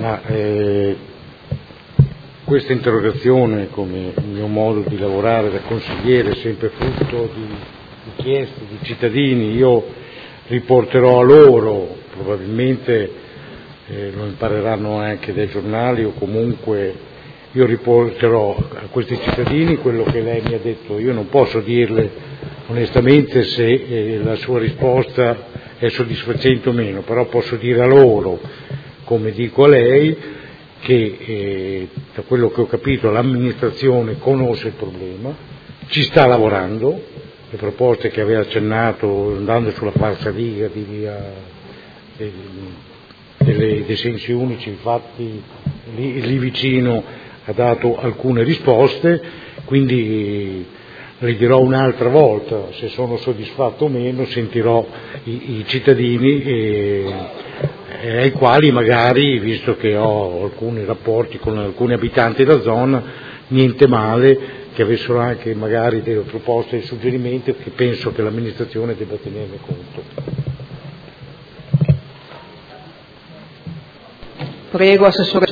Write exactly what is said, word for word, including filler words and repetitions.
Ma eh, questa interrogazione, come il mio modo di lavorare da consigliere, è sempre frutto di richieste di cittadini. Io riporterò a loro, probabilmente eh, lo impareranno anche dai giornali, o comunque io riporterò a questi cittadini quello che lei mi ha detto. Io non posso dirle onestamente se eh, la sua risposta è soddisfacente o meno, però posso dire a loro, come dico a lei, che eh, da quello che ho capito l'amministrazione conosce il problema, ci sta lavorando, le proposte che aveva accennato andando sulla falsariga di via eh, delle, dei sensi unici, infatti lì, lì vicino ha dato alcune risposte, quindi le dirò un'altra volta se sono soddisfatto o meno, sentirò i, i cittadini e, e ai quali magari, visto che ho alcuni rapporti con alcuni abitanti della zona, niente male che avessero anche magari delle proposte e suggerimenti che penso che l'amministrazione debba tenerne conto. Prego, Assessore